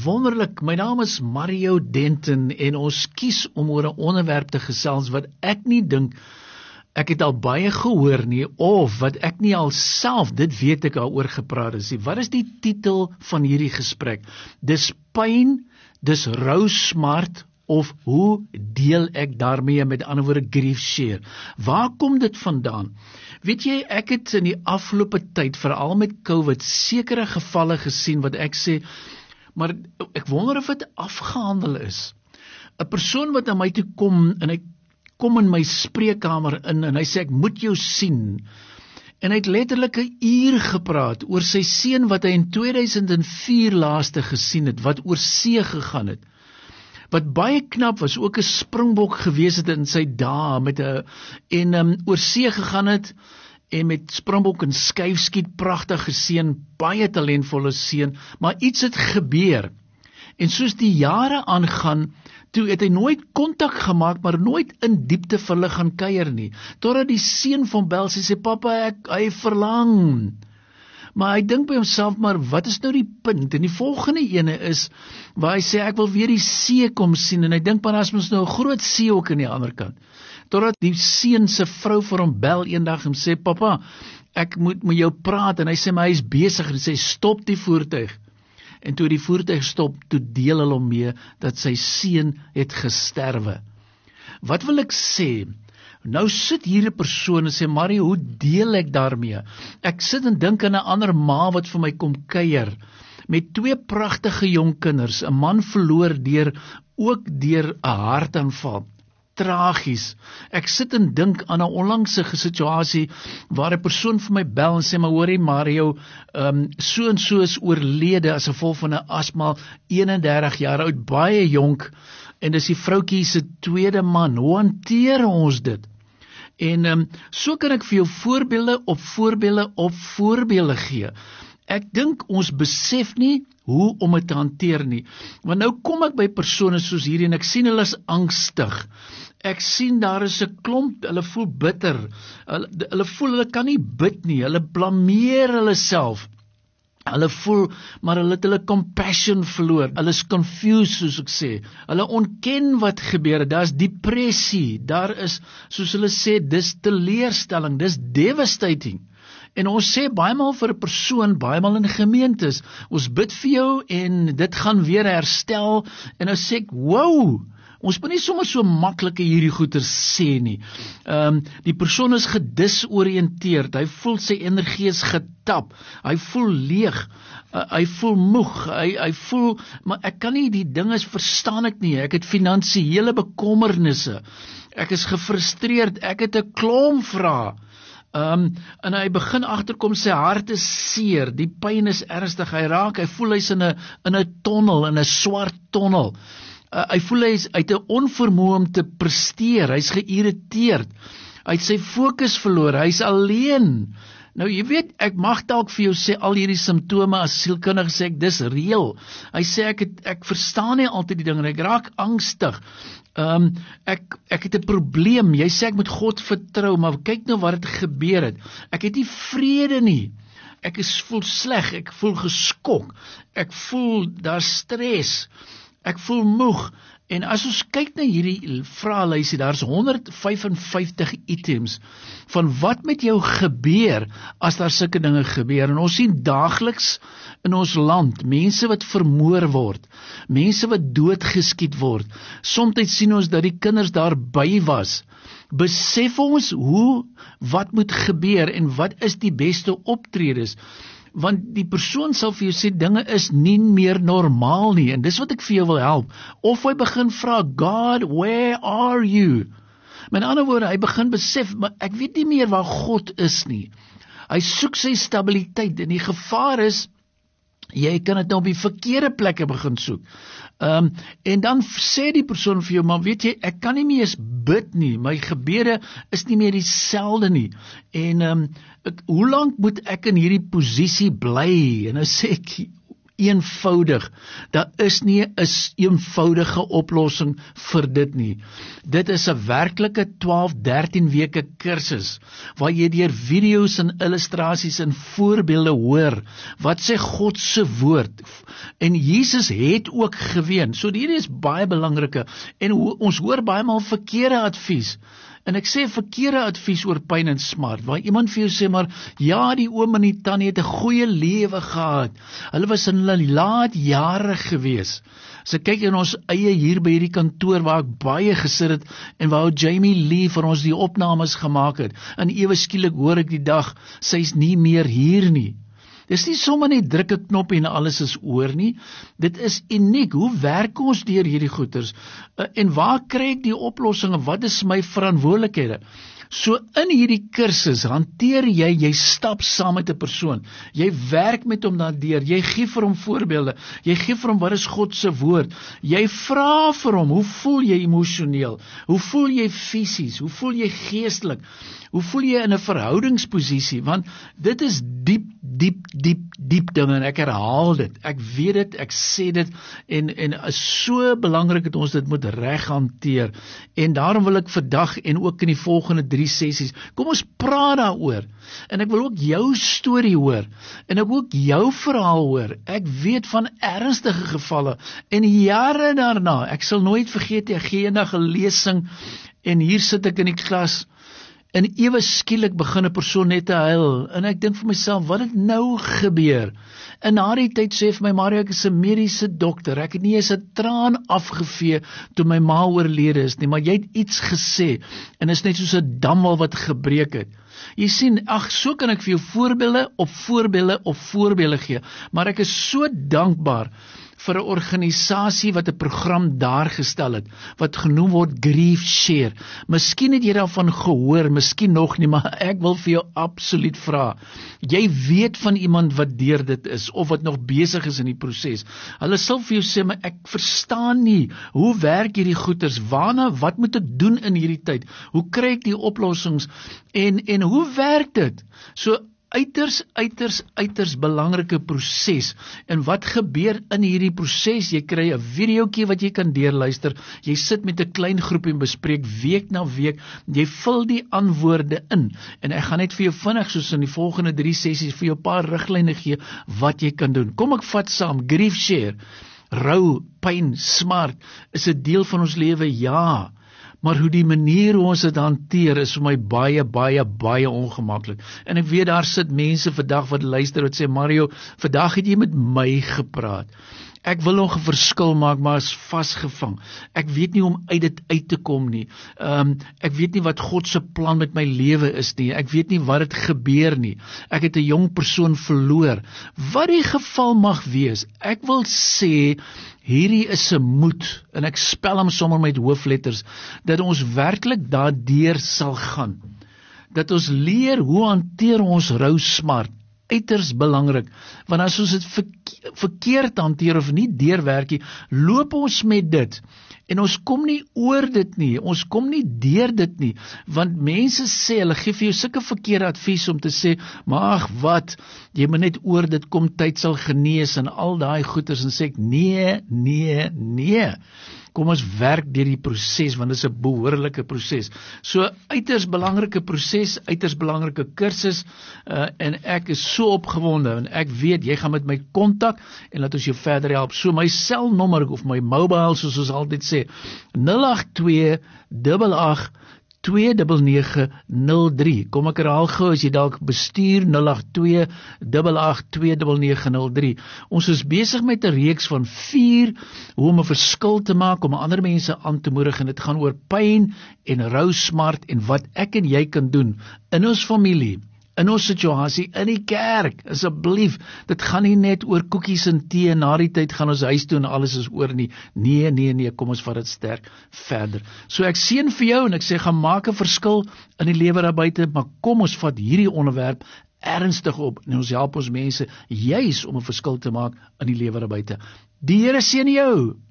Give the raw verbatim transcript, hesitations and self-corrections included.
wonderlik, my naam is Mario Denton en ons kies om oor 'n onderwerp te gesels wat ek nie dink ek het al baie gehoor nie, of wat ek nie al self, dit weet ek al oor gepraat is nie. Wat is die titel van hierdie gesprek? Dis pyn, dis rou smart, of hoe deel ek daarmee, met ander woorde grief share? Waar kom dit vandaan? Weet jy, ek het in die afgelope tyd, veral met COVID, sekere gevalle gesien wat ek sê, maar ek wonder of dit afgehandel is. 'n Persoon wat na my toe kom, en hy kom in my spreekkamer in, en hy sê, ek moet jou sien, en hy het letterlik 'n uur gepraat oor sy seun wat hy in twee duisend vier laaste gesien het, wat oor see gegaan het, wat baie knap was, ook 'n springbok gewees het in sy dae, met 'n, en um, oor see gegaan het, en met springbok en skuifskiet, pragtige seun, baie talentvolle seun, maar iets het gebeur, en soos die jare aangaan, toe het hy nooit kontak gemaak, maar nooit in diepte vir hulle gaan kuier nie, totdat die seun van bel, sy sê, papa, ek, hy verlang, maar hy dink by homself, maar wat is nou die punt? En die volgende ene is, waar hy sê, ek wil weer die see kom sien, en hy dink, maar as ons nou 'n groot see ook aan die ander kant, totdat die seun se vrou vir hom bel eendag en sê, papa, ek moet met jou praat, en hy sê, maar hy is besig, en hy sê, stop die voertuig, en toe die voertuig stop, toe deel hulle hom mee, dat sy seun het gesterwe. Wat wil ek sê? Nou sit hier 'n persoon en sê, Marie, hoe deel ek daarmee? Ek sit en dink aan 'n ander ma wat vir my kom kuier, met twee pragtige jong kinders, 'n man verloor deur, ook deur 'n hartaanval. Tragies. Ek sit en dink aan 'n onlangse situasie, waar 'n persoon vir my bel en sê, maar hoorie Mario, um, so en so is oorlede, as gevolg van 'n asma, eenendertig jaar oud, baie jonk, en dis die vroutjie se tweede man. Hoe hanteer ons dit? En um, so kan ek vir jou voorbeelde op voorbeelde op voorbeelde gee. Ek dink ons besef nie hoe om dit te hanteer nie. Want nou kom ek by persone soos hierdie, en ek sien hulle is angstig. Ek sien daar is 'n klomp, hulle voel bitter. Hulle, hulle voel hulle kan nie bid nie. Hulle blameer hulle self. Hulle voel, maar hulle het hulle compassion verloor. Hulle is confused, soos ek sê. Hulle ontken wat gebeur het. Daar is depressie. Daar is, soos hulle sê, dis teleurstelling. Dis devastating. En ons sê baie maal vir 'n persoon, baie maal in gemeentes, ons bid vir jou en dit gaan weer herstel. En nou sê ek, wow, ons moet nie sommer so maklike hierdie goeie sê nie. Um, die persoon is gedisoriënteerd, hy voel sy energie is getap, hy voel leeg, uh, hy voel moeg, hy, hy voel, maar ek kan nie, die ding is, verstaan ek nie, ek het finansiële bekommernisse, ek is gefrustreerd, ek het 'n klomp vrae. Um, en hy begin agterkom, sy hart is seer, die pyn is ernstig, hy raak, hy voel hy's in 'n in 'n tonnel, in 'n swart tonnel. Uh, hy voel hy is uit 'n onvermoë om te presteer, hy's geïrriteerd, hy het sy fokus verloor, hy's alleen. Nou jy weet, ek mag dalk vir jou sê, al hierdie simptome as sielkundige sê ek, dis reël. Hy sê ek het, ek verstaan nie altyd die ding, en ek raak angstig. Um, ek, ek het 'n probleem, jy sê ek moet God vertrou, maar kyk nou wat het gebeur het. Ek het nie vrede nie. Ek is voel sleg, ek voel geskok, ek voel daar stres, ek voel moeg. En as ons kyk na hierdie vraelysie, daar's honderd vyf en vyftig items van wat met jou gebeur as daar sulke dinge gebeur. En ons sien daagliks in ons land mense wat vermoor word, mense wat doodgeskiet word. Soms sien ons dat die kinders daarby was. Besef ons hoe, wat moet gebeur en wat is die beste optredes? Want die persoon sal vir jou sê, dinge is nie meer normaal nie, en dis wat ek vir jou wil help. Of hy begin vra, God, where are you? Met ander woorde, hy begin besef, maar ek weet nie meer waar God is nie. Hy soek sy stabiliteit, en die gevaar is, jy kan dit nou op die verkeerde plekke begin soek. Um, en dan sê die persoon vir jou, maar weet jy, ek kan nie meer eens bid nie, my gebede is nie meer dieselfde nie, en um, ek, hoe lang moet ek in hierdie posisie bly? En nou sê ek, eenvoudig. Daar is nie 'n eenvoudige oplossing vir dit nie. Dit is 'n werklike twaalf, dertien weke kursus waar jy deur video's en illustrasies en voorbeelde hoor wat sê God se woord. En Jesus het ook geween. So hierdie is baie belangrike en ons hoor baie maal verkeerde advies. En ek sê verkeerde advies oor pyn en smart, waar iemand vir jou sê maar, ja, die oom en die tannie het 'n goeie lewe gehad. Hulle was in hulle laat jare gewees. As ek kyk in ons eie hier by hierdie kantoor waar ek baie gesit het en waar Jamie Lee vir ons die opnames gemaak het, en ewe skielik hoor ek die dag, sy's nie meer hier nie. Dis nie sommer net druk 'n knop en alles is oor nie. Dit is uniek. Hoe werk ons deur hierdie goeters? En waar kry ek die oplossings? Wat is my verantwoordelikhede? So in hierdie kursus hanteer jy, jy stap saam met 'n persoon. Jy werk met hom daardeur. Jy gee vir hom voorbeelde. Jy gee vir hom wat is God se woord. Jy vra vir hom, hoe voel jy emosioneel? Hoe voel jy fisies? Hoe voel jy geestelik? Hoe voel jy in 'n verhoudingsposisie? Want dit is diep, diep, diep, diep dinge en ek herhaal dit. Ek weet dit, ek sê dit en en is so belangrik dat ons dit moet reg hanteer. En daarom wil ek vandag en ook in die volgende drie sessies, kom ons praat daaroor. En ek wil ook jou storie hoor. En ek wil ook jou verhaal hoor. Ek weet van ernstige gevalle en jare daarna, ek sal nooit vergeet, ek gee eendag 'n lesing en hier sit ek in die klas. En ewe skielik begin 'n persoon net te huil, en ek dink vir myself, wat het nou gebeur? En na die tyd sê vir my, Mario, ek is 'n mediese dokter, ek het nie eens 'n traan afgevee toe my ma oorlede is nie, maar jy het iets gesê, en is net soos 'n damwal wat gebreek het. Jy sien, ag, so kan ek vir jou voorbeelde op voorbeelde op voorbeelde gee, maar ek is so dankbaar vir 'n organisasie wat 'n program daar gestel het, wat genoem word Grief Share. Miskien het jy daarvan gehoor, miskien nog nie, maar ek wil vir jou absoluut vra. Jy weet van iemand wat deur dit is, of wat nog besig is in die proses. Hulle sal vir jou sê, maar ek verstaan nie, hoe werk hierdie goeters, waarna, wat moet ek doen in hierdie tyd? Hoe kry ek die oplossings? En, en hoe werk dit? So, uiters, uiters, uiters belangrike proses. En wat gebeur in hierdie proses? Jy kry 'n videoetjie wat jy kan deurluister. Jy sit met 'n klein groep en bespreek week na week. Jy vul die antwoorde in. En ek gaan net vir jou vinnig, soos in die volgende drie sessies, vir jou 'n paar riglyne gee wat jy kan doen. Kom ek vat saam. Grief Share. Rou, pyn, smart is 'n deel van ons lewe, ja. Maar hoe die manier hoe ons dit hanteer is vir my baie, baie, baie ongemaklik. En ek weet daar sit mense vandag wat luister wat sê, Mario, vandag het jy met my gepraat. Ek wil nog 'n verskil maak, maar is vasgevang. Ek weet nie hoe om uit dit uit te kom nie. Um, ek weet nie wat God se plan met my lewe is nie. Ek weet nie wat het gebeur nie. Ek het 'n jong persoon verloor. Wat die geval mag wees, ek wil sê, hierdie is 'n moed, en ek spel hom sommer met hoofletters, dat ons werklik daardeur sal gaan. Dat ons leer hoe hanteer ons rou smart. Uiters belangrik, want as ons dit verke- verkeerd hanteer of nie deurwerk nie, loop ons met dit, en ons kom nie oor dit nie, ons kom nie deur dit nie, want mense sê, hulle gee vir jou sulke verkeerde advies om te sê, maar ag wat, jy moet net oor dit kom, tyd sal genees, en al daai goeters, en sê ek, nee, nee, nee, kom ons werk deur die proses, want dit is 'n behoorlike proses. So uiters belangrike proses, uiters belangrike kursus, uh, en ek is so opgewonde, en ek weet, jy gaan met my kontak, en laat ons jou verder help. So my selnommer, of my mobile, soos ons altyd sê, nul agt twee agt agt twee nege nege nul drie. Kom ek herhaal gou, as jy dalk bestuur, nul agt twee agt agt twee nege nege nul drie. Ons is besig met 'n reeks van vier, hoe om 'n verskil te maak, om ander mense aan te moedig, en dit gaan oor pyn en rou smart, en wat ek en jy kan doen, in ons familie, in ons situasie, in die kerk, asseblief, dit gaan nie net oor koekies en tee, en na die tyd gaan ons huis toe en alles is oor nie, nee, nee, nee, kom ons vat dit sterk verder. So ek seën vir jou, en ek sê, gaan maak 'n verskil in die lewe daar buite, maar kom ons vat hierdie onderwerp ernstig op, en ons help ons mense, juis om 'n verskil te maak in die lewe daar buite. Die Here seën jou.